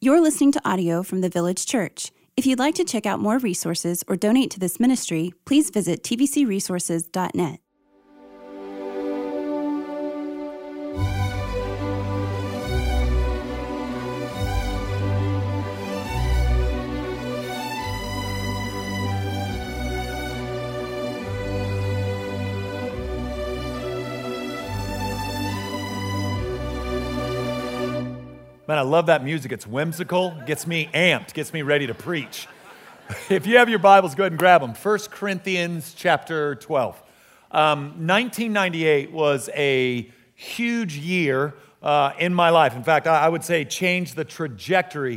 You're listening to audio from the Village Church. If you'd like to check out more resources or donate to this ministry, please visit tvcresources.net. Man, I love that music. It's whimsical, gets me amped, gets me ready to preach. If you have your Bibles, go ahead and grab them. 1 Corinthians chapter 12. 1998 was a huge year in my life. In fact, I would say changed the trajectory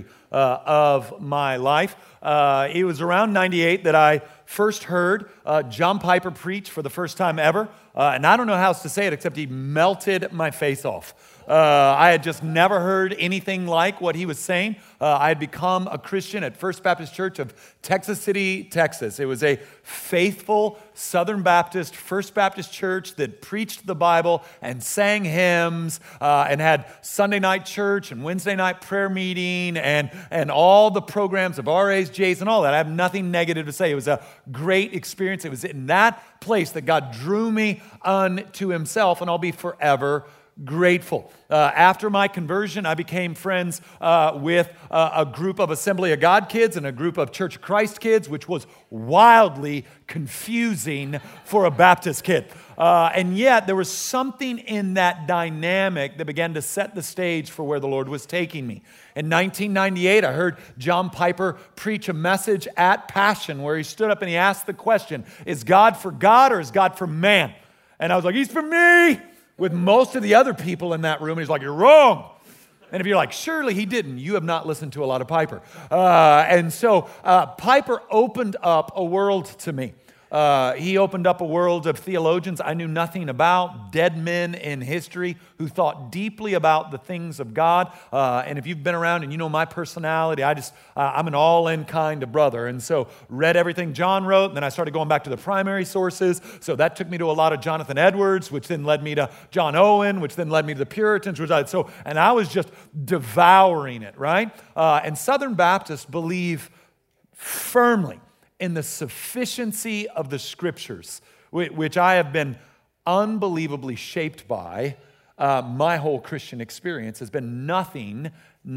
of my life. It was around 98 that I first heard John Piper preach for the first time ever. And I don't know how else to say it except he melted my face off. I had just never heard anything like what he was saying. I had become a Christian at First Baptist Church of Texas City, Texas. It was a faithful Southern Baptist, First Baptist church that preached the Bible and sang hymns and had Sunday night church and Wednesday night prayer meeting and all the programs of RAs, J's, and all that. I have nothing negative to say. It was a great experience. It was in that place that God drew me unto himself, and I'll be forever grateful. After my conversion, I became friends with a group of Assembly of God kids and a group of Church of Christ kids, which was wildly confusing for a Baptist kid. And yet, there was something in that dynamic that began to set the stage for where the Lord was taking me. In 1998, I heard John Piper preach a message at Passion where he stood up and he asked the question, is God for God or is God for man? And I was like, he's for me! With most of the other people in that room, he's like, you're wrong. And if you're like, surely he didn't, you have not listened to a lot of Piper. And so Piper opened up a world to me. He opened up a world of theologians I knew nothing about, dead men in history who thought deeply about the things of God. And if you've been around and you know my personality, I'm an all-in kind of brother. And so read everything John wrote, and then I started going back to the primary sources. So that took me to a lot of Jonathan Edwards, which then led me to John Owen, which then led me to the Puritans. And I was just devouring it, right? And Southern Baptists believe firmly in the sufficiency of the Scriptures, which I have been unbelievably shaped by. My whole Christian experience has been nothing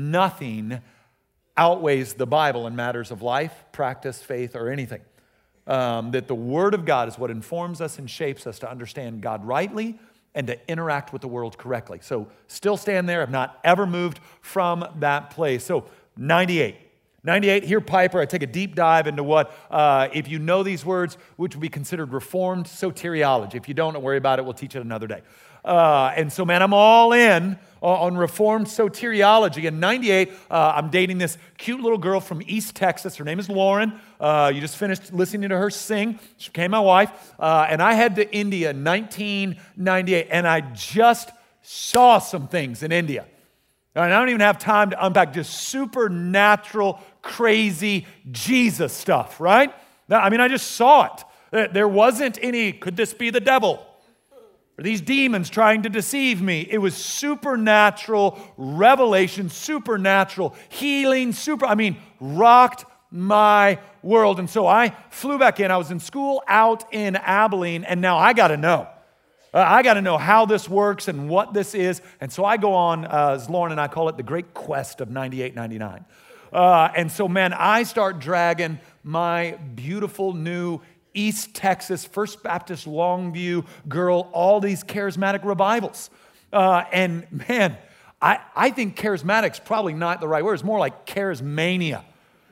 outweighs the Bible in matters of life, practice, faith, or anything. That the Word of God is what informs us and shapes us to understand God rightly and to interact with the world correctly. So still stand there. I've not ever moved from that place. So 98, hear Piper. I take a deep dive into what, if you know these words, which would be considered Reformed soteriology. If you don't worry about it, we'll teach it another day. And so, man, I'm all in on Reformed soteriology. In 98, I'm dating this cute little girl from East Texas. Her name is Lauren. You just finished listening to her sing. She became my wife. And I head to India in 1998, and I just saw some things in India. And I don't even have time to unpack just supernatural, crazy Jesus stuff, right? I mean, I just saw it. There wasn't any, could this be the devil? Are these demons trying to deceive me? It was supernatural revelation, supernatural healing, rocked my world. And so I flew back in. I was in school out in Abilene, and now I got to know. I got to know how this works and what this is. And so I go on, as Lauren and I call it, the great quest of 98, 99. And so, man, I start dragging my beautiful new East Texas First Baptist Longview girl, all these charismatic revivals. And, man, I think charismatic's probably not the right word. It's more like charismania,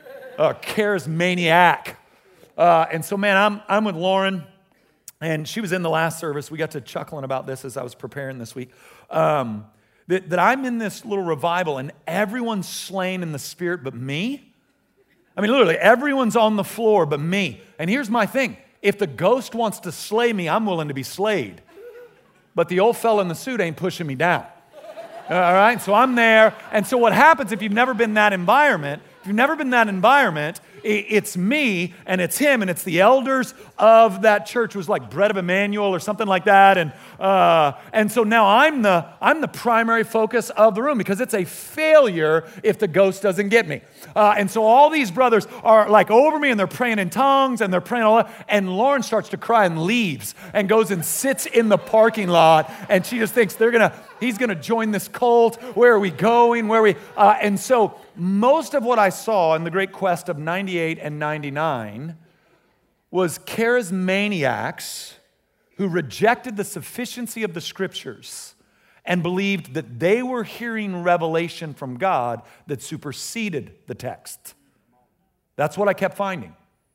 charismaniac. And so, man, I'm with Lauren. And she was in the last service. We got to chuckling about this as I was preparing this week. That I'm in this little revival and everyone's slain in the spirit but me. I mean, literally, everyone's on the floor but me. And here's my thing. If the ghost wants to slay me, I'm willing to be slayed. But the old fella in the suit ain't pushing me down. All right? So I'm there. And so what happens if you've never been in that environment, It's me and it's him and it's the elders of that church. It was like Bread of Emmanuel or something like that. And so now I'm the primary focus of the room because it's a failure if the ghost doesn't get me. And so all these brothers are like over me and they're praying in tongues and they're praying all that. And Lauren starts to cry and leaves and goes and sits in the parking lot. And she just thinks he's going to join this cult. Where are we going? And so most of what I saw in the great quest of 98 and 99 was charismaniacs who rejected the sufficiency of the scriptures and believed that they were hearing revelation from God that superseded the text. That's what I kept finding.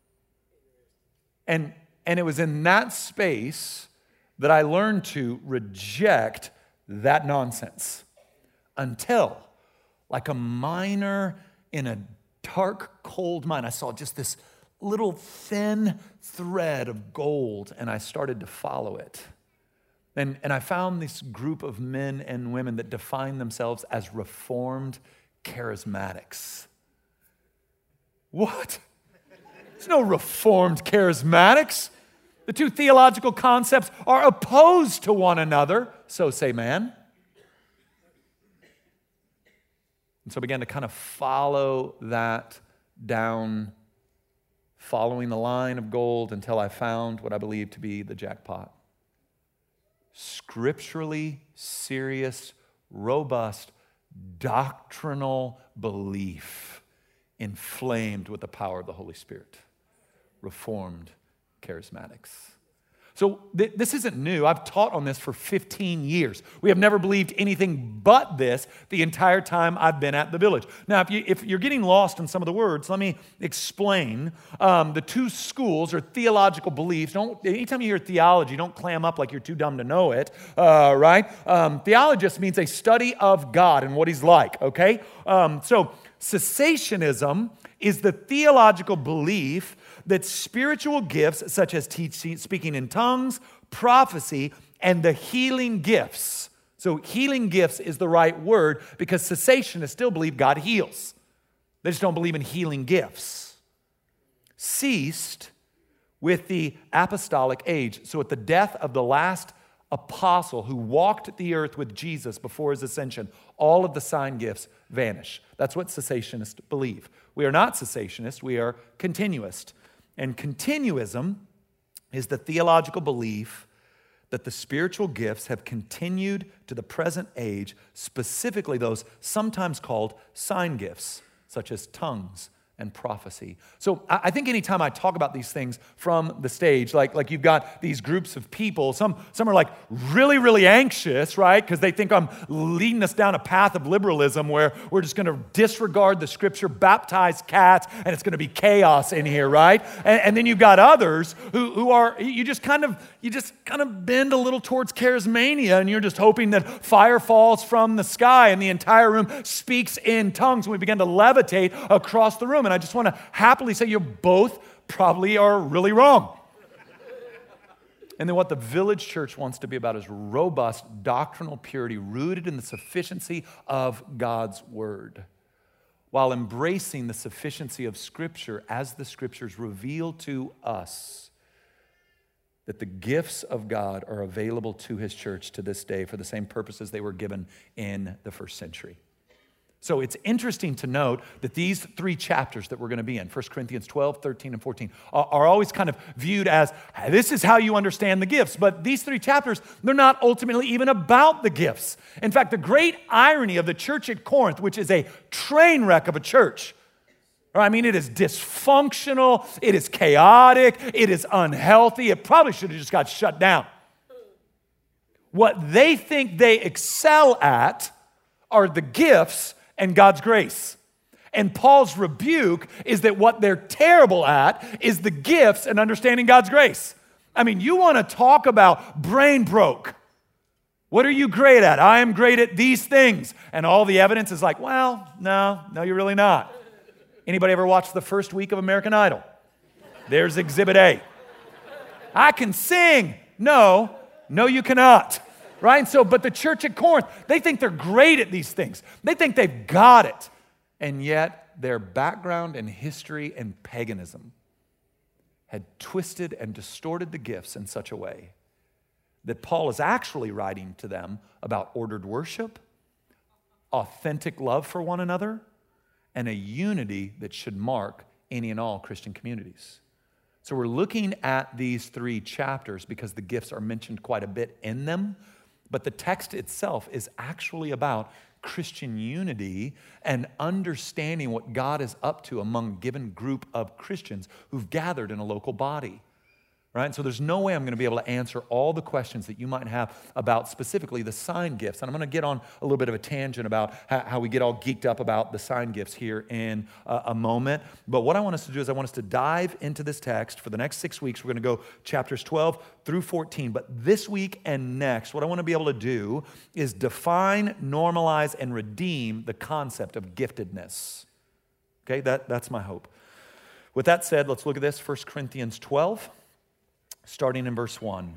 And it was in that space that I learned to reject that nonsense until, like a miner in a dark, cold mine, I saw just this little thin thread of gold, and I started to follow it. And I found this group of men and women that define themselves as Reformed charismatics. What? There's no Reformed charismatics. The two theological concepts are opposed to one another, so say man. And so I began to kind of follow that down, following the line of gold until I found what I believe to be the jackpot. Scripturally serious, robust, doctrinal belief inflamed with the power of the Holy Spirit. Reformed charismatics. So this isn't new. I've taught on this for 15 years. We have never believed anything but this the entire time I've been at the Village. Now, if you're getting lost in some of the words, let me explain. The two schools or theological beliefs. Anytime you hear theology, don't clam up like you're too dumb to know it, right? Theologist means a study of God and what he's like, okay? So cessationism is the theological belief that spiritual gifts such as teaching, speaking in tongues, prophecy, and the healing gifts. So healing gifts is the right word because cessationists still believe God heals. They just don't believe in healing gifts. Ceased with the apostolic age. So at the death of the last apostle who walked the earth with Jesus before his ascension, all of the sign gifts vanish. That's what cessationists believe. We are not cessationists, we are continuists. And continuism is the theological belief that the spiritual gifts have continued to the present age, specifically those sometimes called sign gifts, such as tongues and prophecy. So I think anytime I talk about these things from the stage, like you've got these groups of people, some are like really, really anxious, right? Because they think I'm leading us down a path of liberalism where we're just going to disregard the scripture, baptize cats, and it's going to be chaos in here, right? And then you've got others who are, you just kind of bend a little towards charismania, and you're just hoping that fire falls from the sky and the entire room speaks in tongues, and we begin to levitate across the room. And I just want to happily say you both probably are really wrong. And then what the Village Church wants to be about is robust doctrinal purity rooted in the sufficiency of God's Word, while embracing the sufficiency of Scripture as the Scriptures reveal to us that the gifts of God are available to His church to this day for the same purposes they were given in the first century. So it's interesting to note that these three chapters that we're going to be in, 1 Corinthians 12, 13, and 14, are always kind of viewed as, this is how you understand the gifts. But these three chapters, they're not ultimately even about the gifts. In fact, the great irony of the church at Corinth, which is a train wreck of a church, I mean, it is dysfunctional, it is chaotic, it is unhealthy, it probably should have just got shut down. What they think they excel at are the gifts and God's grace. And Paul's rebuke is that what they're terrible at is the gifts and understanding God's grace. I mean, you want to talk about brain broke. What are you great at? I am great at these things. And all the evidence is like, well, no, you're really not. Anybody ever watched the first week of American Idol? There's Exhibit A. I can sing. No, you cannot. Right? So, but the church at Corinth, they think they're great at these things. They think they've got it. And yet, their background and history and paganism had twisted and distorted the gifts in such a way that Paul is actually writing to them about ordered worship, authentic love for one another, and a unity that should mark any and all Christian communities. So we're looking at these 3 chapters because the gifts are mentioned quite a bit in them, but the text itself is actually about Christian unity and understanding what God is up to among a given group of Christians who've gathered in a local body. Right? And so there's no way I'm going to be able to answer all the questions that you might have about specifically the sign gifts. And I'm going to get on a little bit of a tangent about how we get all geeked up about the sign gifts here in a moment. But what I want us to do is I want us to dive into this text for the next 6 weeks. We're going to go chapters 12 through 14. But this week and next, what I want to be able to do is define, normalize, and redeem the concept of giftedness. Okay, that's my hope. With that said, let's look at this, 1 Corinthians 12. Starting in verse 1.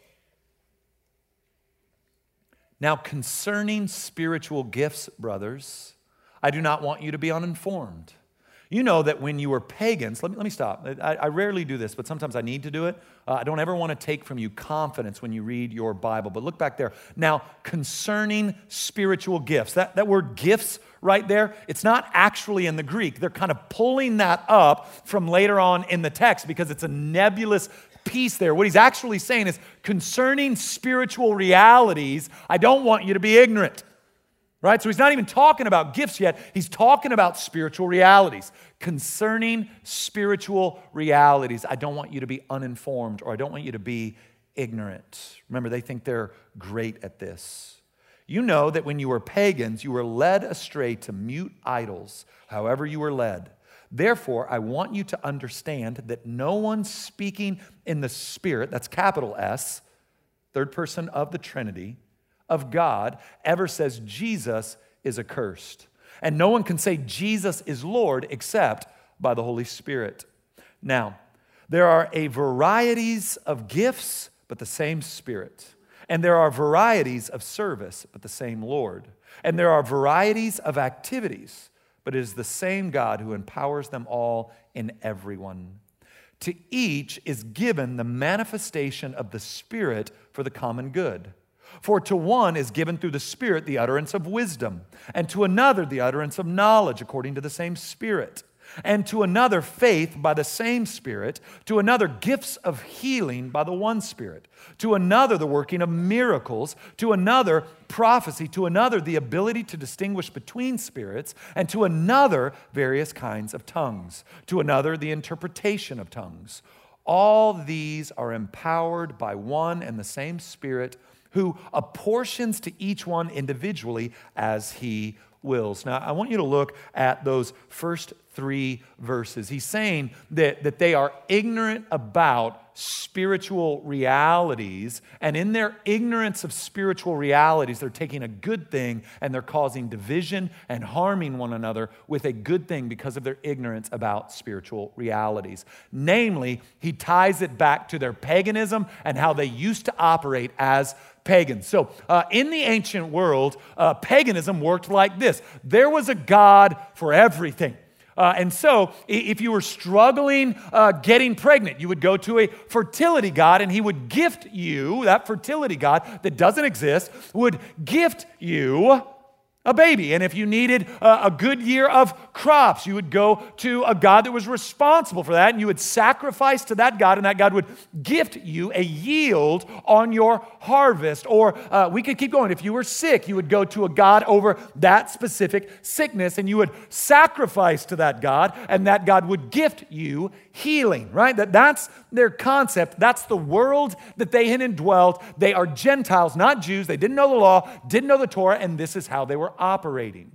Now concerning spiritual gifts, brothers, I do not want you to be uninformed. You know that when you were pagans, let me stop. I rarely do this, but sometimes I need to do it. I don't ever want to take from you confidence when you read your Bible, but look back there. Now concerning spiritual gifts, that word gifts right there, it's not actually in the Greek. They're kind of pulling that up from later on in the text because it's a nebulous piece there. What he's actually saying is, concerning spiritual realities, I don't want you to be ignorant. Right? So he's not even talking about gifts yet. He's talking about spiritual realities. Concerning spiritual realities, I don't want you to be uninformed, or I don't want you to be ignorant. Remember, they think they're great at this. You know that when you were pagans, you were led astray to mute idols, however you were led. Therefore, I want you to understand that no one speaking in the Spirit, that's capital S, third person of the Trinity, of God, ever says Jesus is accursed. And no one can say Jesus is Lord except by the Holy Spirit. Now, there are a varieties of gifts, but the same Spirit. And there are varieties of service, but the same Lord. And there are varieties of activities, but it is the same God who empowers them all in everyone. To each is given the manifestation of the Spirit for the common good. For to one is given through the Spirit the utterance of wisdom, and to another the utterance of knowledge according to the same Spirit, and to another faith by the same Spirit, to another gifts of healing by the one Spirit, to another the working of miracles, to another prophecy, to another the ability to distinguish between spirits, and to another various kinds of tongues, to another the interpretation of tongues. All these are empowered by one and the same Spirit, who apportions to each one individually as he wills. Now, I want you to look at those first 3 verses. He's saying that they are ignorant about spiritual realities, and in their ignorance of spiritual realities, they're taking a good thing and they're causing division and harming one another with a good thing because of their ignorance about spiritual realities. Namely, he ties it back to their paganism and how they used to operate as pagans. So in the ancient world, paganism worked like this. There was a God for everything. And so if you were struggling getting pregnant, you would go to a fertility god and he would gift you, that fertility god that doesn't exist, would gift you a baby. And if you needed a good year of crops, you would go to a god that was responsible for that, and you would sacrifice to that god, and that god would gift you a yield on your harvest. Or we could keep going. If you were sick, you would go to a god over that specific sickness, and you would sacrifice to that god, and that god would gift you healing, right? That's their concept. That's the world that they had indwelt. They are Gentiles, not Jews. They didn't know the law, didn't know the Torah, and this is how they were operating.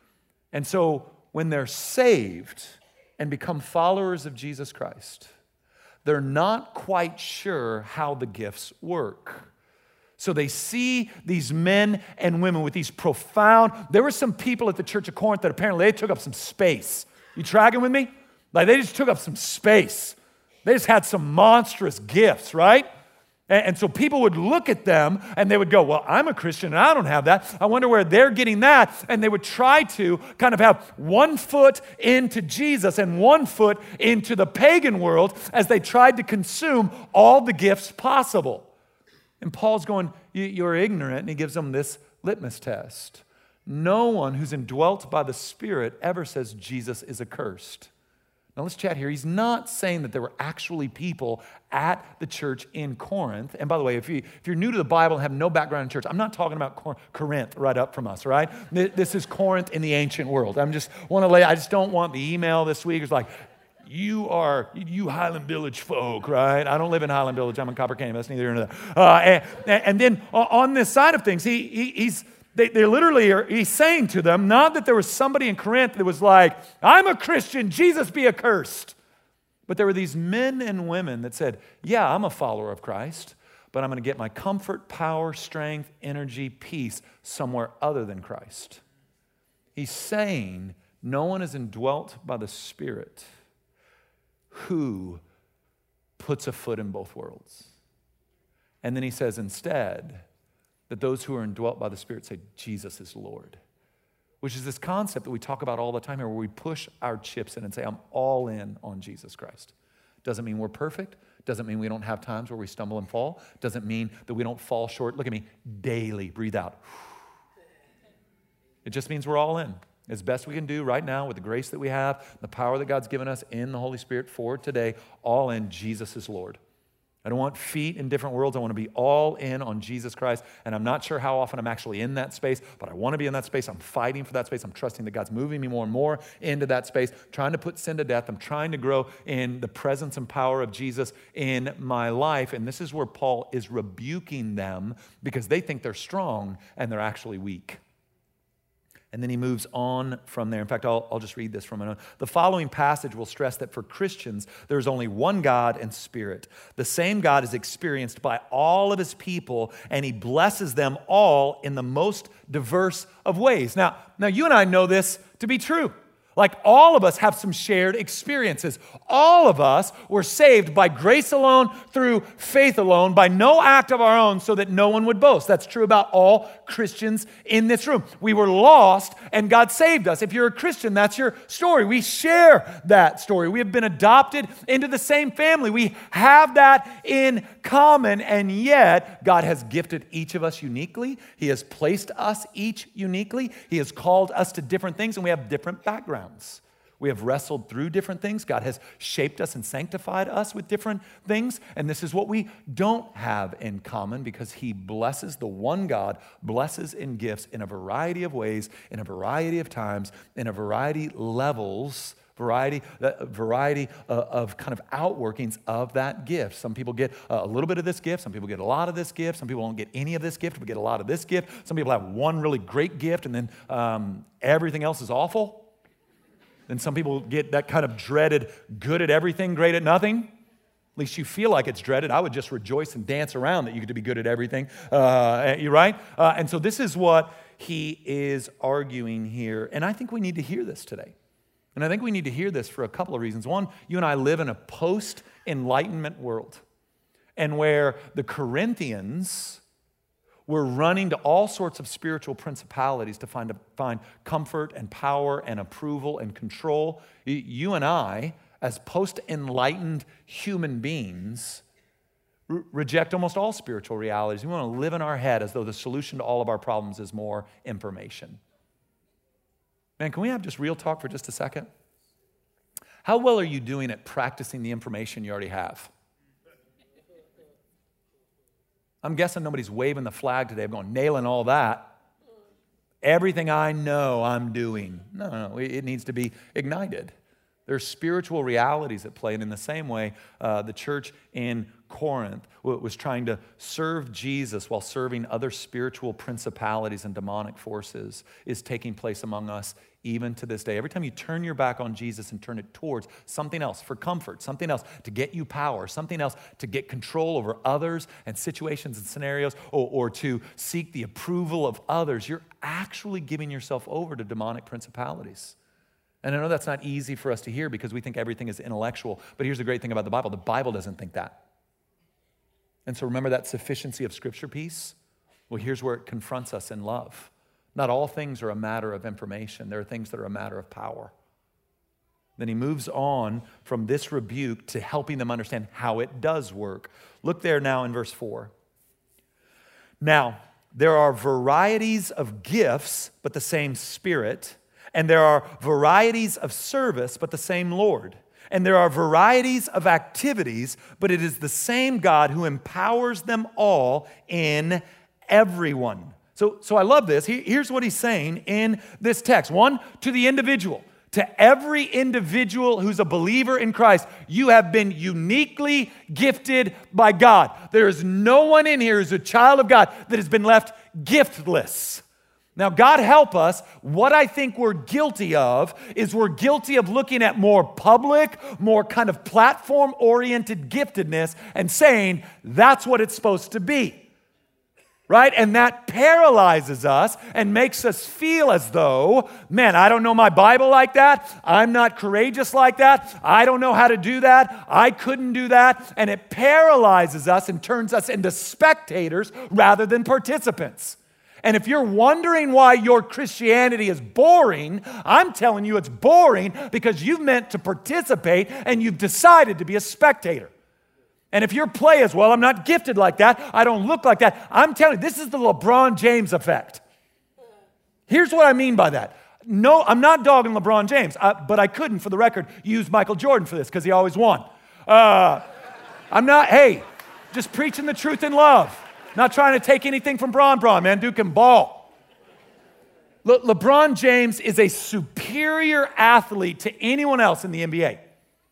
And so when they're saved and become followers of Jesus Christ, they're not quite sure how the gifts work. So they see these men and women with these profound, there were some people at the church of Corinth that apparently they took up some space. You tracking with me? Like they just took up some space. They just had some monstrous gifts, right? And so people would look at them and they would go, well, I'm a Christian and I don't have that. I wonder where they're getting that. And they would try to kind of have one foot into Jesus and one foot into the pagan world as they tried to consume all the gifts possible. And Paul's going, you're ignorant, and he gives them this litmus test. No one who's indwelt by the Spirit ever says Jesus is accursed. Now let's chat here. He's not saying that there were actually people at the church in Corinth. And by the way, if you're new to the Bible and have no background in church, I'm not talking about Corinth right up from us, right? This is Corinth in the ancient world. I just don't want the email this week. It's like, you Highland Village folk, right? I don't live in Highland Village. I'm in Copper Canyon. That's neither here nor there. And then on this side of things, he's saying to them, not that there was somebody in Corinth that was like, I'm a Christian, Jesus be accursed. But there were these men and women that said, yeah, I'm a follower of Christ, but I'm going to get my comfort, power, strength, energy, peace somewhere other than Christ. He's saying no one is indwelt by the Spirit who puts a foot in both worlds. And then he says instead, that those who are indwelt by the Spirit say, Jesus is Lord. Which is this concept that we talk about all the time here, where we push our chips in and say, I'm all in on Jesus Christ. Doesn't mean we're perfect. Doesn't mean we don't have times where we stumble and fall. Doesn't mean that we don't fall short. Look at me, daily, breathe out. It just means we're all in. As best we can do right now with the grace that we have, the power that God's given us in the Holy Spirit for today, all in, Jesus is Lord. I don't want feet in different worlds. I want to be all in on Jesus Christ. And I'm not sure how often I'm actually in that space, but I want to be in that space. I'm fighting for that space. I'm trusting that God's moving me more and more into that space, trying to put sin to death. I'm trying to grow in the presence and power of Jesus in my life. And this is where Paul is rebuking them because they think they're strong and they're actually weak. And then he moves on from there. In fact, I'll just read this from another. The following passage will stress that for Christians, there's only one God and Spirit. The same God is experienced by all of his people, and he blesses them all in the most diverse of ways. Now you and I know this to be true. Like all of us have some shared experiences. All of us were saved by grace alone, through faith alone, by no act of our own, so that no one would boast. That's true about all Christians in this room. We were lost and God saved us. If you're a Christian, that's your story. We share that story. We have been adopted into the same family. We have that in common, and yet God has gifted each of us uniquely. He has placed us each uniquely. He has called us to different things, and we have different backgrounds. We have wrestled through different things. God has shaped us and sanctified us with different things. And this is what we don't have in common, because he blesses, the one God blesses in gifts in a variety of ways, in a variety of times, in a variety levels, variety of kind of outworkings of that gift. Some people get a little bit of this gift. Some people get a lot of this gift. Some people don't get any of this gift, but get a lot of this gift. Some people have one really great gift, and then everything else is awful. Then some people get that kind of dreaded good at everything, great at nothing. At least you feel like it's dreaded. I would just rejoice and dance around that you get to be good at everything. You're right? And so this is what he is arguing here. And I think we need to hear this today. And I think we need to hear this for a couple of reasons. One, you and I live in a post-Enlightenment world, and where the Corinthians were running to all sorts of spiritual principalities to find comfort and power and approval and control. You and I, as post-enlightened human beings, reject almost all spiritual realities. We want to live in our head as though the solution to all of our problems is more information. Man, can we have just real talk for just a second? How well are you doing at practicing the information you already have? I'm guessing nobody's waving the flag today. I'm going, nailing all that. Everything I know I'm doing. No, it needs to be ignited. There's spiritual realities at play, and in the same way, the church in Corinth was trying to serve Jesus while serving other spiritual principalities and demonic forces is taking place among us even to this day. Every time you turn your back on Jesus and turn it towards something else for comfort, something else to get you power, something else to get control over others and situations and scenarios, or to seek the approval of others, you're actually giving yourself over to demonic principalities. And I know that's not easy for us to hear because we think everything is intellectual, but here's the great thing about the Bible. The Bible doesn't think that. And so remember that sufficiency of Scripture piece? Well, here's where it confronts us in love. Not all things are a matter of information. There are things that are a matter of power. Then he moves on from this rebuke to helping them understand how it does work. Look there now in verse 4. Now, there are varieties of gifts, but the same Spirit. And there are varieties of service, but the same Lord. And there are varieties of activities, but it is the same God who empowers them all in everyone. So I love this. Here's what he's saying in this text. One, to the individual. To every individual who's a believer in Christ, you have been uniquely gifted by God. There is no one in here who's a child of God that has been left giftless. Now, God help us. What I think we're guilty of is we're guilty of looking at more public, more kind of platform-oriented giftedness and saying that's what it's supposed to be. Right? And that paralyzes us and makes us feel as though, man, I don't know my Bible like that. I'm not courageous like that. I don't know how to do that. I couldn't do that. And it paralyzes us and turns us into spectators rather than participants. And if you're wondering why your Christianity is boring, I'm telling you it's boring because you've meant to participate and you've decided to be a spectator. And if your play is, well, I'm not gifted like that, I don't look like that, I'm telling you, this is the LeBron James effect. Here's what I mean by that. No, I'm not dogging LeBron James, but I couldn't, for the record, use Michael Jordan for this because he always won. I'm not, hey, just preaching the truth in love. Not trying to take anything from Bron, man. Dude can ball. LeBron James is a superior athlete to anyone else in the NBA.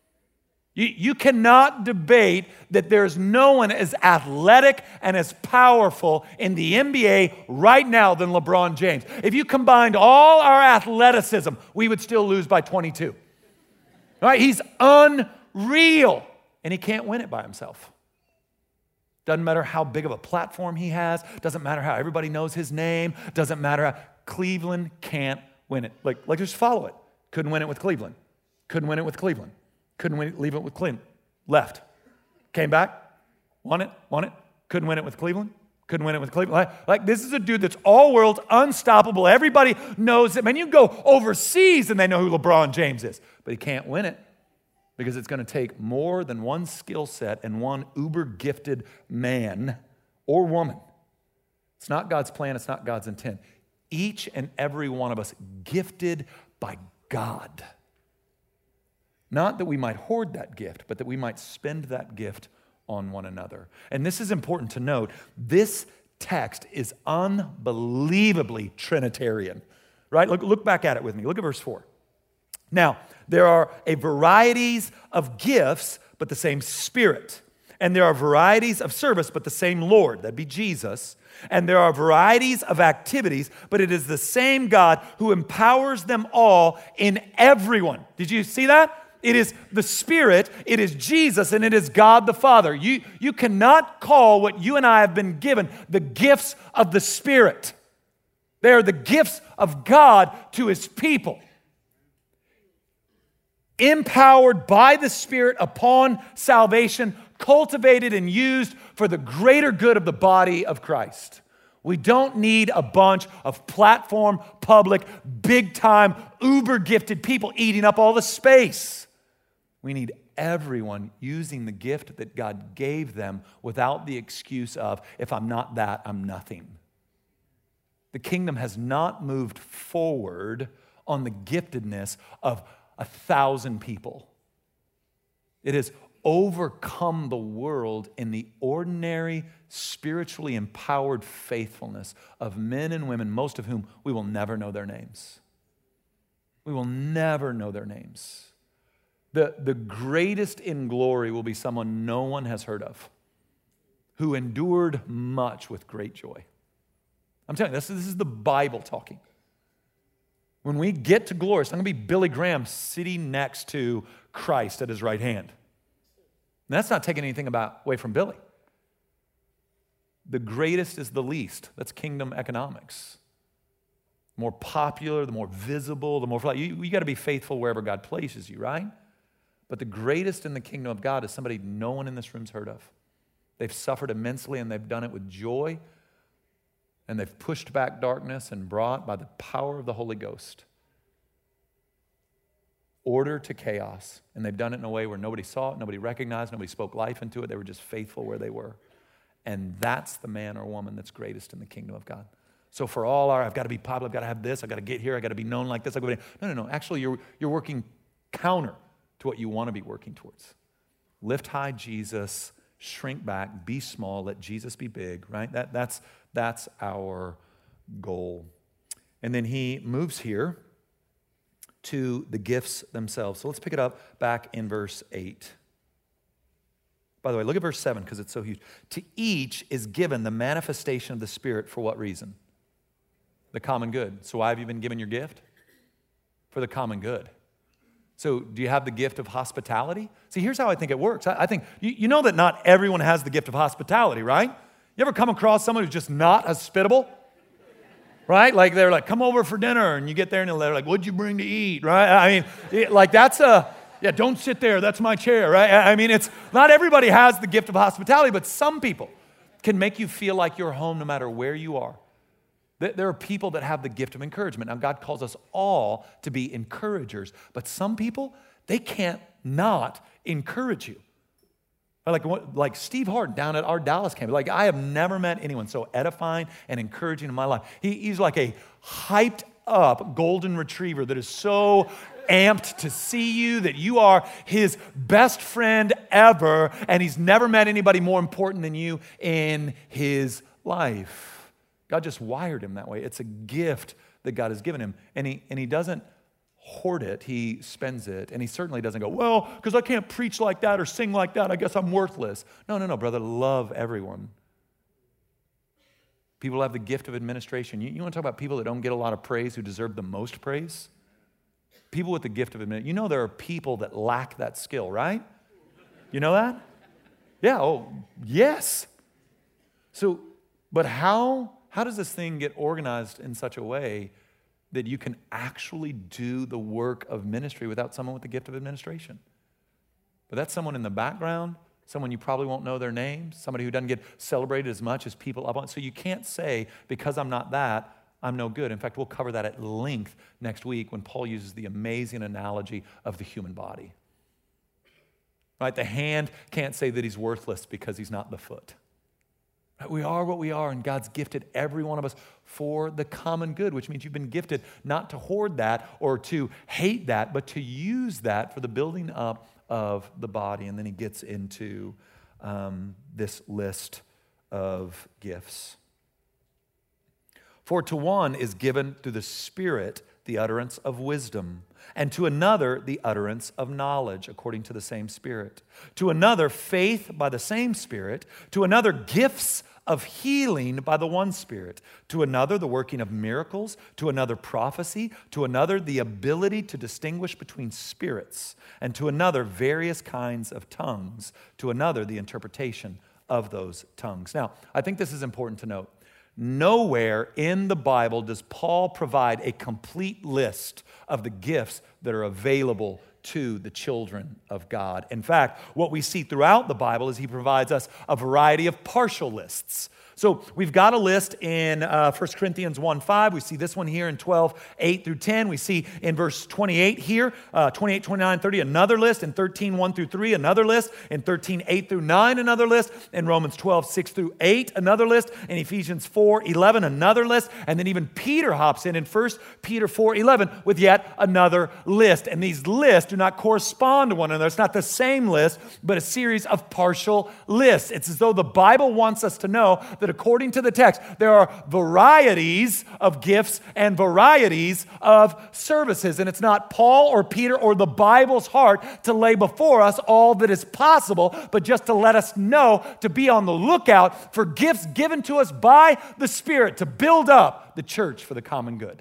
You cannot debate that there's no one as athletic and as powerful in the NBA right now than LeBron James. If you combined all our athleticism, we would still lose by 22. All right? He's unreal, and he can't win it by himself. Doesn't matter how big of a platform he has. Doesn't matter how everybody knows his name. Doesn't matter how Cleveland can't win it. Like just follow it. Couldn't win it with Cleveland. Couldn't win it with Cleveland. Couldn't leave it with Cleveland. Left. Came back. Won it. Couldn't win it with Cleveland. Couldn't win it with Cleveland. Like this is a dude that's all world, unstoppable. Everybody knows it. Man, you go overseas and they know who LeBron James is. But he can't win it because it's going to take more than one skill set and one uber-gifted man or woman. It's not God's plan. It's not God's intent. Each and every one of us gifted by God. Not that we might hoard that gift, but that we might spend that gift on one another. And this is important to note. This text is unbelievably Trinitarian, right? Look back at it with me. Look at verse 4. Now, there are a varieties of gifts, but the same Spirit. And there are varieties of service, but the same Lord. That'd be Jesus. And there are varieties of activities, but it is the same God who empowers them all in everyone. Did you see that? It is the Spirit, it is Jesus, and it is God the Father. You cannot call what you and I have been given the gifts of the Spirit. They are the gifts of God to His people. Empowered by the Spirit upon salvation, cultivated and used for the greater good of the body of Christ. We don't need a bunch of platform, public, big-time, uber-gifted people eating up all the space. We need everyone using the gift that God gave them without the excuse of, if I'm not that, I'm nothing. The kingdom has not moved forward on the giftedness of 1,000 people. It has overcome the world in the ordinary, spiritually empowered faithfulness of men and women, most of whom we will never know their names. We will never know their names. The greatest in glory will be someone no one has heard of, who endured much with great joy. I'm telling you, this is the Bible talking. When we get to glory, it's not going to be Billy Graham sitting next to Christ at his right hand. And that's not taking anything away from Billy. The greatest is the least. That's kingdom economics. The more popular, the more visible, the more... You got to be faithful wherever God places you, right? But the greatest in the kingdom of God is somebody no one in this room's heard of. They've suffered immensely, and they've done it with joy. And they've pushed back darkness and brought, by the power of the Holy Ghost, order to chaos. And they've done it in a way where nobody saw it, nobody recognized, nobody spoke life into it. They were just faithful where they were. And that's the man or woman that's greatest in the kingdom of God. So for all our, I've got to be popular, I've got to have this, I've got to get here, I've got to be known like this. No. Actually, you're working counter to what you want to be working towards. Lift high Jesus, shrink back, be small, let Jesus be big, right? That's our goal. And then he moves here to the gifts themselves. So let's pick it up back in verse 8. By the way, look at verse 7 because it's so huge. To each is given the manifestation of the Spirit for what reason? The common good. So why have you been given your gift? For the common good. So do you have the gift of hospitality? See, here's how I think it works. I think, you know that not everyone has the gift of hospitality, right? You ever come across someone who's just not hospitable? Right? Like they're like, come over for dinner, and you get there and they're like, what'd you bring to eat? Right? I mean, like that's don't sit there, that's my chair, right? I mean, it's not everybody has the gift of hospitality, but some people can make you feel like you're home no matter where you are. There are people that have the gift of encouragement. Now, God calls us all to be encouragers, but some people, they can't not encourage you. Like Steve Harden down at our Dallas camp. Like, I have never met anyone so edifying and encouraging in my life. He's like a hyped up golden retriever that is so amped to see you, that you are his best friend ever, and he's never met anybody more important than you in his life. God just wired him that way. It's a gift that God has given him. And he doesn't hoard it, he spends it. And he certainly doesn't go, well, because I can't preach like that or sing like that, I guess I'm worthless. No, brother, love everyone. People have the gift of administration. You want to talk about people that don't get a lot of praise who deserve the most praise? People with the gift of administration. You know there are people that lack that skill, right? You know that? Yeah, oh, yes. So, but how does this thing get organized in such a way that you can actually do the work of ministry without someone with the gift of administration? But that's someone in the background, someone you probably won't know their name, somebody who doesn't get celebrated as much as people up on. So you can't say, because I'm not that, I'm no good. In fact, we'll cover that at length next week when Paul uses the amazing analogy of the human body. Right? The hand can't say that he's worthless because he's not the foot. We are what we are, and God's gifted every one of us for the common good, which means you've been gifted not to hoard that or to hate that, but to use that for the building up of the body. And then he gets into this list of gifts. For to one is given through the Spirit the utterance of wisdom, and to another the utterance of knowledge according to the same Spirit. To another faith by the same Spirit. To another gifts of healing by the one Spirit. To another the working of miracles. To another prophecy. To another the ability to distinguish between spirits. And to another various kinds of tongues. To another the interpretation of those tongues. Now, I think this is important to note. Nowhere in the Bible does Paul provide a complete list of the gifts that are available to the children of God. In fact, what we see throughout the Bible is he provides us a variety of partial lists. So we've got a list in 1 Corinthians 1:5. We see this one here in 12:8 through 10. We see in verse 28 here, 28, 29, 30, another list. In 13:1 through 3, another list. In 13:8 through 9, another list. In Romans 12:6 through 8, another list. In Ephesians 4:11, another list. And then even Peter hops in 1 Peter 4:11 with yet another list. And these lists do not correspond to one another. It's not the same list, but a series of partial lists. It's as though the Bible wants us to know that according to the text, there are varieties of gifts and varieties of services. And it's not Paul or Peter or the Bible's heart to lay before us all that is possible, but just to let us know to be on the lookout for gifts given to us by the Spirit to build up the church for the common good.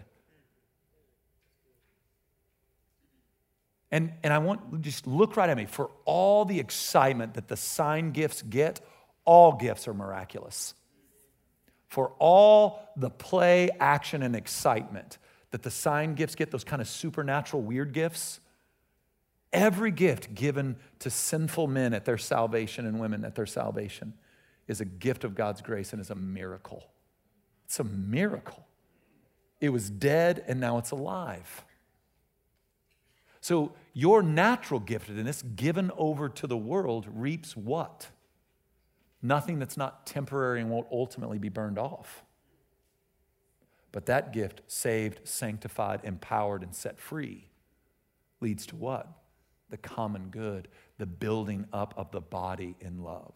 And I want, just look right at me, for all the excitement that the sign gifts get, all gifts are miraculous. For all the play, action, and excitement that the sign gifts get, those kind of supernatural weird gifts, every gift given to sinful men at their salvation and women at their salvation is a gift of God's grace and is a miracle. It's a miracle. It was dead and now it's alive. So your natural giftedness given over to the world reaps what? Nothing that's not temporary and won't ultimately be burned off. But that gift, saved, sanctified, empowered, and set free, leads to what? The common good, the building up of the body in love.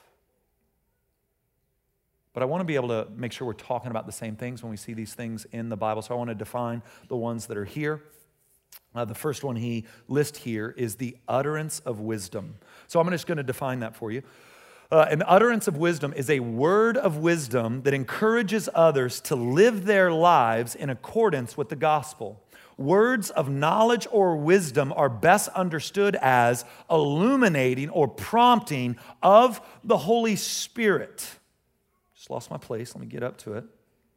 But I want to be able to make sure we're talking about the same things when we see these things in the Bible. So I want to define the ones that are here. The first one he lists here is the utterance of wisdom. So I'm just going to define that for you. An utterance of wisdom is a word of wisdom that encourages others to live their lives in accordance with the gospel. Words of knowledge or wisdom are best understood as illuminating or prompting of the Holy Spirit. Just lost my place. Let me get up to it.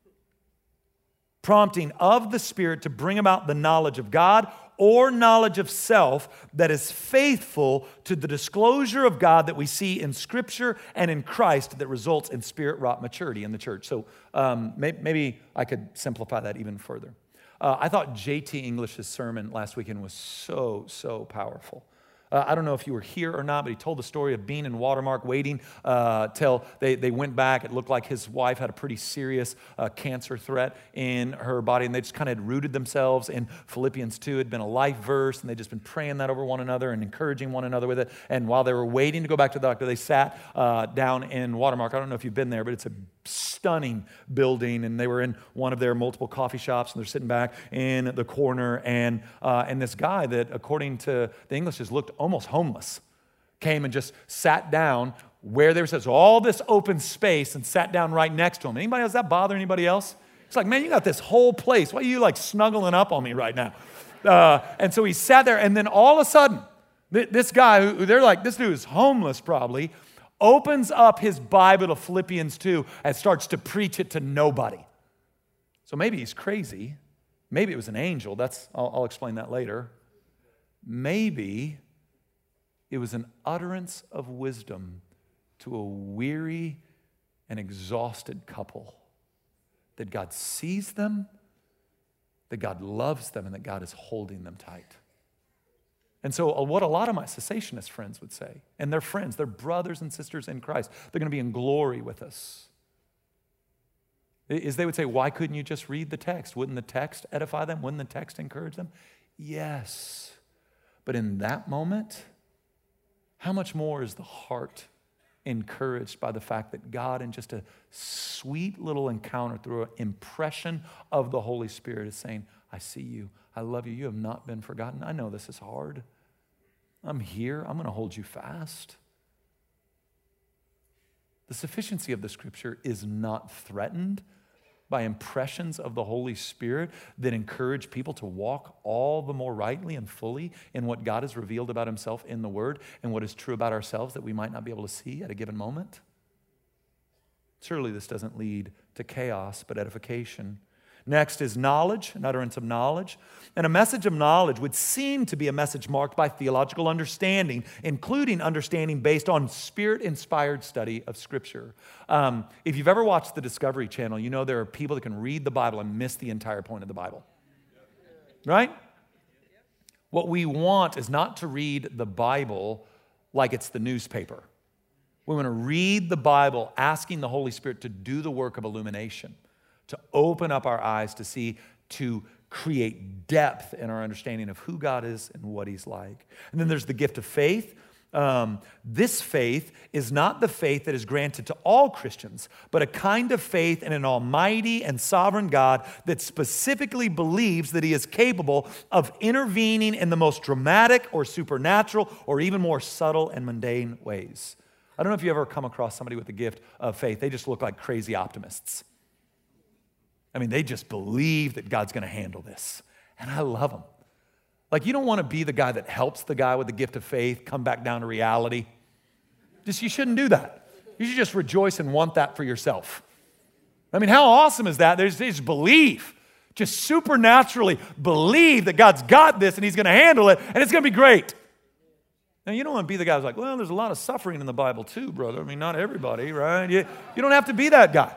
Prompting of the Spirit to bring about the knowledge of God or knowledge of self that is faithful to the disclosure of God that we see in Scripture and in Christ that results in Spirit-wrought maturity in the church. So maybe I could simplify that even further. I thought J.T. English's sermon last weekend was so powerful. I don't know if you were here or not, but he told the story of being in Watermark, waiting till they went back. It looked like his wife had a pretty serious cancer threat in her body, and they just kind of had rooted themselves in Philippians 2. It had been a life verse, and they'd just been praying that over one another and encouraging one another with it. And while they were waiting to go back to the doctor, they sat down in Watermark. I don't know if you've been there, but it's a stunning building, and they were in one of their multiple coffee shops, and they're sitting back in the corner, and this guy that, according to the Englishes, looked almost homeless, came and just sat down where there was all this open space and sat down right next to him. Anybody else? Does that bother anybody else? It's like, man, you got this whole place. Why are you like snuggling up on me right now? And so he sat there, and then all of a sudden, this guy, who they're like, this dude is homeless probably, opens up his Bible to Philippians 2 and starts to preach it to nobody. So maybe he's crazy. Maybe it was an angel. I'll explain that later. Maybe it was an utterance of wisdom to a weary and exhausted couple. That God sees them, that God loves them, and that God is holding them tight. And so what a lot of my cessationist friends would say, and they're friends, they're brothers and sisters in Christ, they're going to be in glory with us, is they would say, why couldn't you just read the text? Wouldn't the text edify them? Wouldn't the text encourage them? Yes. But in that moment, how much more is the heart encouraged by the fact that God, in just a sweet little encounter through an impression of the Holy Spirit, is saying, I see you, I love you, you have not been forgotten. I know this is hard. I'm here, I'm going to hold you fast. The sufficiency of the Scripture is not threatened by impressions of the Holy Spirit that encourage people to walk all the more rightly and fully in what God has revealed about Himself in the Word and what is true about ourselves that we might not be able to see at a given moment. Surely this doesn't lead to chaos, but edification. Next is knowledge, an utterance of knowledge. And a message of knowledge would seem to be a message marked by theological understanding, including understanding based on Spirit-inspired study of Scripture. If you've ever watched the Discovery Channel, you know there are people that can read the Bible and miss the entire point of the Bible. Right? What we want is not to read the Bible like it's the newspaper. We want to read the Bible asking the Holy Spirit to do the work of illumination, to open up our eyes to see, to create depth in our understanding of who God is and what He's like. And then there's the gift of faith. This faith is not the faith that is granted to all Christians, but a kind of faith in an almighty and sovereign God that specifically believes that He is capable of intervening in the most dramatic or supernatural or even more subtle and mundane ways. I don't know if you ever come across somebody with the gift of faith. They just look like crazy optimists. I mean, they just believe that God's going to handle this. And I love them. Like, you don't want to be the guy that helps the guy with the gift of faith come back down to reality. You shouldn't do that. You should just rejoice and want that for yourself. I mean, how awesome is that? They just believe. Just supernaturally believe that God's got this and He's going to handle it and it's going to be great. Now, you don't want to be the guy who's like, well, there's a lot of suffering in the Bible too, brother. I mean, not everybody, right? You don't have to be that guy.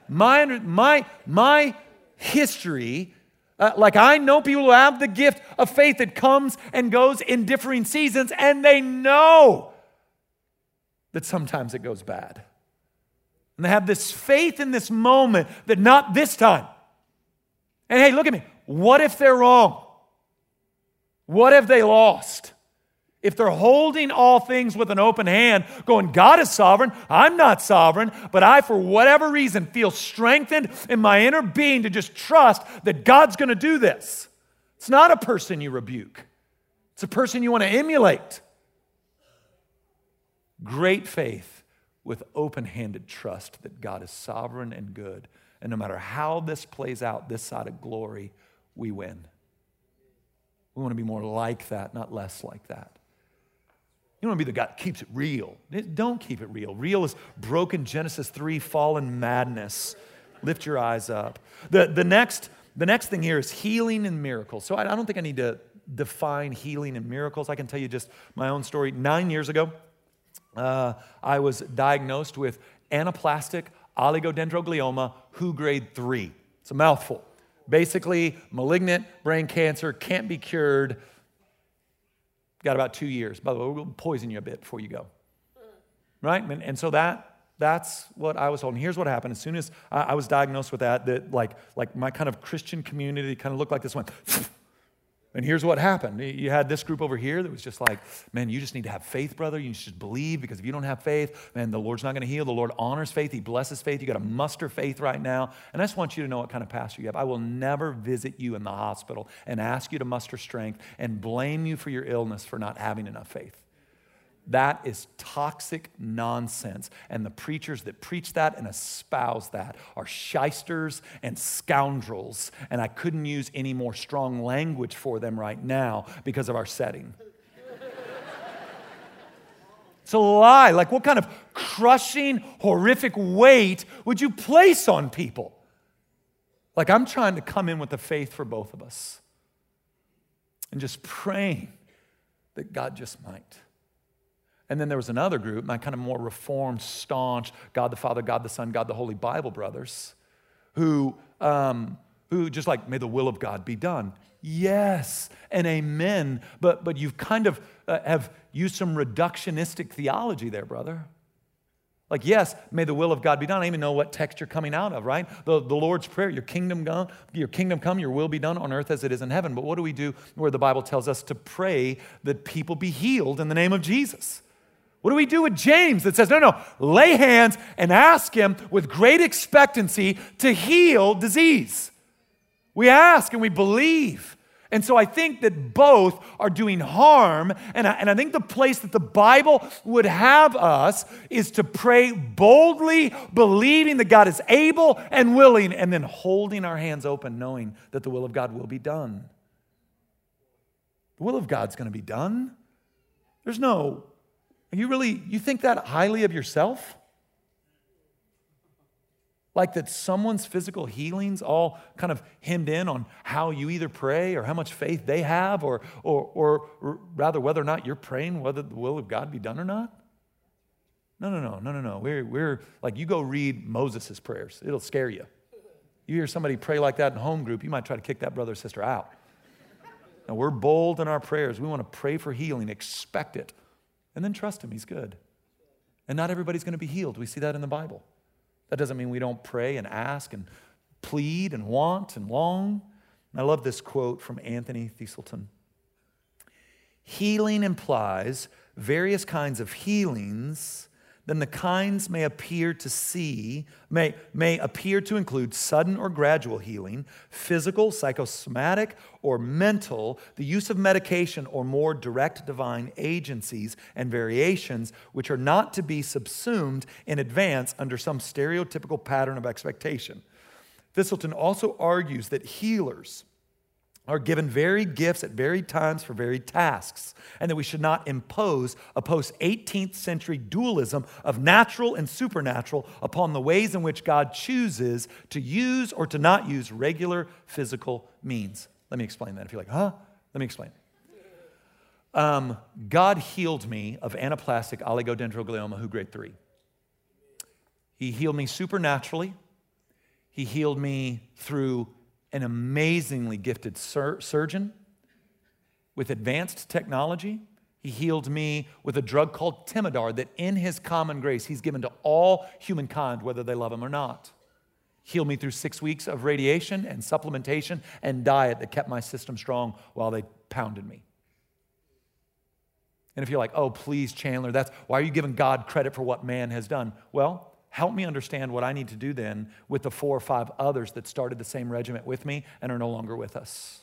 My history, like I know people who have the gift of faith that comes and goes in differing seasons, and they know that sometimes it goes bad. And they have this faith in this moment that not this time. And hey, look at me. What if they're wrong? What if they lost? If they're holding all things with an open hand, going, God is sovereign, I'm not sovereign, but I, for whatever reason, feel strengthened in my inner being to just trust that God's going to do this. It's not a person you rebuke. It's a person you want to emulate. Great faith with open-handed trust that God is sovereign and good. And no matter how this plays out this side of glory, we win. We want to be more like that, not less like that. You want to be the guy that keeps it real. Don't keep it real. Real is broken Genesis 3 fallen madness. Lift your eyes up. The next thing here is healing and miracles. So I don't think I need to define healing and miracles. I can tell you just my own story. 9 years ago, I was diagnosed with anaplastic oligodendroglioma, WHO grade 3. It's a mouthful. Basically, malignant brain cancer, can't be cured. Got about 2 years. By the way, we'll poison you a bit before you go. Right? And so that's what I was told. And here's what happened. As soon as I was diagnosed with that like my kind of Christian community kind of looked like this one. And here's what happened. You had this group over here that was just like, man, you just need to have faith, brother. You should believe, because if you don't have faith, man, the Lord's not going to heal. The Lord honors faith. He blesses faith. You got to muster faith right now. And I just want you to know what kind of pastor you have. I will never visit you in the hospital and ask you to muster strength and blame you for your illness for not having enough faith. That is toxic nonsense. And the preachers that preach that and espouse that are shysters and scoundrels. And I couldn't use any more strong language for them right now because of our setting. It's a lie. Like, what kind of crushing, horrific weight would you place on people? Like, I'm trying to come in with the faith for both of us and just praying that God just might. And then there was another group, my kind of more reformed, staunch, God the Father, God the Son, God the Holy Bible brothers, who just like, may the will of God be done. Yes, and amen. But you've kind of have used some reductionistic theology there, brother. Like, yes, may the will of God be done. I don't even know what text you're coming out of, right? The Lord's Prayer, your kingdom come, your will be done on earth as it is in heaven. But what do we do where the Bible tells us to pray that people be healed in the name of Jesus? What do we do with James that says, no, lay hands and ask him with great expectancy to heal disease? We ask and we believe. And so I think that both are doing harm, and I think the place that the Bible would have us is to pray boldly, believing that God is able and willing, and then holding our hands open, knowing that the will of God will be done. The will of God's going to be done. You think that highly of yourself? Like that someone's physical healing's all kind of hemmed in on how you either pray or how much faith they have, or rather whether or not you're praying whether the will of God be done or not? No. We're like, you go read Moses' prayers. It'll scare you. You hear somebody pray like that in home group, you might try to kick that brother or sister out. Now, we're bold in our prayers. We want to pray for healing, expect it, and then trust him. He's good. And not everybody's going to be healed. We see that in the Bible. That doesn't mean we don't pray and ask and plead and want and long. And I love this quote from Anthony Thistleton. Healing implies various kinds of healings, then the kinds may appear to include sudden or gradual healing, physical, psychosomatic, or mental, the use of medication, or more direct divine agencies and variations which are not to be subsumed in advance under some stereotypical pattern of expectation. Thistleton also argues that healers are given varied gifts at varied times for varied tasks, and that we should not impose a post-18th century dualism of natural and supernatural upon the ways in which God chooses to use or to not use regular physical means. Let me explain that. If you're like, huh? Let me explain. God healed me of anaplastic oligodendroglioma who grade 3. He healed me supernaturally. He healed me through an amazingly gifted surgeon with advanced technology. He healed me with a drug called Timidar that in his common grace he's given to all humankind, whether they love him or not. Healed me through 6 weeks of radiation and supplementation and diet that kept my system strong while they pounded me. And if you're like, oh, please, Chandler, why are you giving God credit for what man has done? Well, help me understand what I need to do then with the 4 or 5 others that started the same regiment with me and are no longer with us.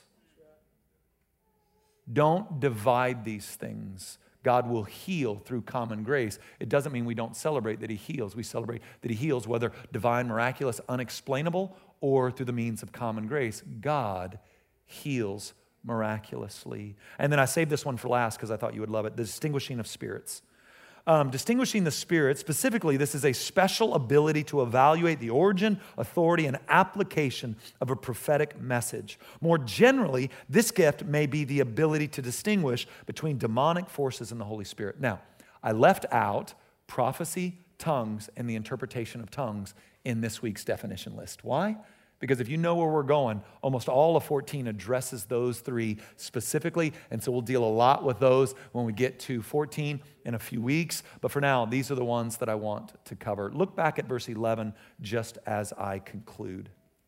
Don't divide these things. God will heal through common grace. It doesn't mean we don't celebrate that he heals. We celebrate that he heals, whether divine, miraculous, unexplainable, or through the means of common grace. God heals miraculously. And then I saved this one for last because I thought you would love it, the distinguishing of spirits. Distinguishing the Spirit, specifically, this is a special ability to evaluate the origin, authority, and application of a prophetic message. More generally, this gift may be the ability to distinguish between demonic forces and the Holy Spirit. Now, I left out prophecy, tongues, and the interpretation of tongues in this week's definition list. Why? Because if you know where we're going, almost all of 14 addresses those 3 specifically, and so we'll deal a lot with those when we get to 14 in a few weeks. But for now, these are the ones that I want to cover. Look back at verse 11 just as I conclude.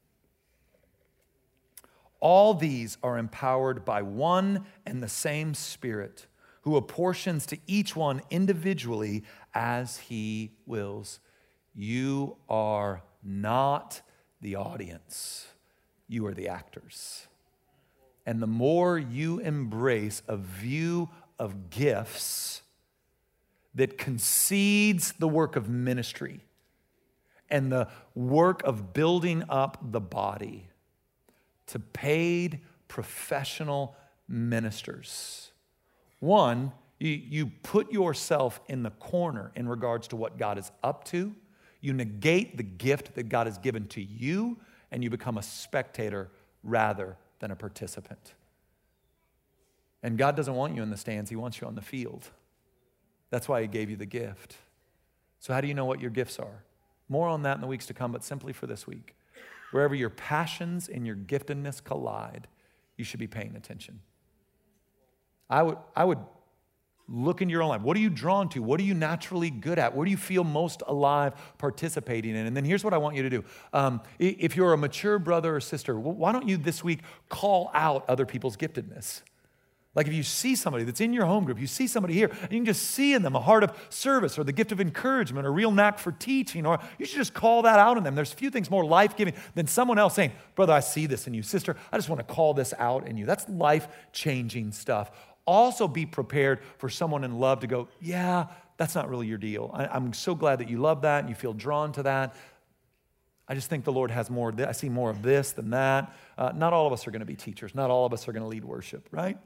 All these are empowered by one and the same Spirit, who apportions to each one individually as he wills. You are not the audience. You are the actors. And the more you embrace a view of gifts that concedes the work of ministry and the work of building up the body to paid professional ministers. One, you put yourself in the corner in regards to what God is up to. You negate the gift that God has given to you, and you become a spectator rather than a participant. And God doesn't want you in the stands. He wants you on the field. That's why he gave you the gift. So how do you know what your gifts are? More on that in the weeks to come, but simply for this week. Wherever your passions and your giftedness collide, you should be paying attention. I would look in your own life. What are you drawn to? What are you naturally good at? Where do you feel most alive participating in? And then here's what I want you to do. If you're a mature brother or sister, why don't you this week call out other people's giftedness? Like if you see somebody that's in your home group, you see somebody here, and you can just see in them a heart of service or the gift of encouragement or real knack for teaching, or you should just call that out in them. There's few things more life-giving than someone else saying, brother, I see this in you. Sister, I just want to call this out in you. That's life-changing stuff. Also be prepared for someone in love to go, yeah, that's not really your deal. I'm so glad that you love that and you feel drawn to that. I just think the Lord has more. I see more of this than that. Not all of us are going to be teachers. Not all of us are going to lead worship, right?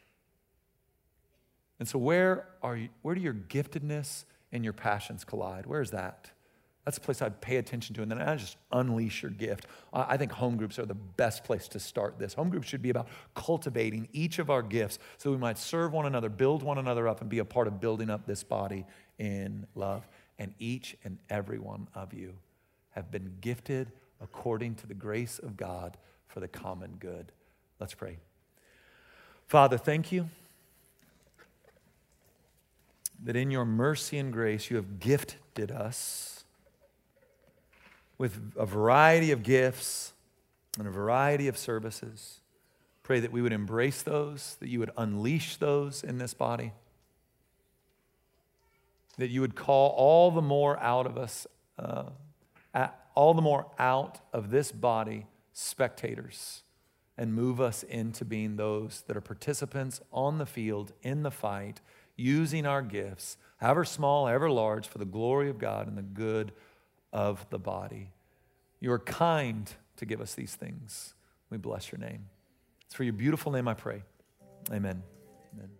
And so where do your giftedness and your passions collide? Where is that? That's a place I'd pay attention to, and then I just unleash your gift. I think home groups are the best place to start this. Home groups should be about cultivating each of our gifts so we might serve one another, build one another up, and be a part of building up this body in love. And each and every one of you have been gifted according to the grace of God for the common good. Let's pray. Father, thank you that in your mercy and grace you have gifted us with a variety of gifts and a variety of services. Pray that we would embrace those, that you would unleash those in this body, that you would call all the more out of us, all the more out of this body spectators, and move us into being those that are participants on the field, in the fight, using our gifts, however small, however large, for the glory of God and the good of the body. You are kind to give us these things. We bless your name. It's for your beautiful name I pray. Amen. Amen.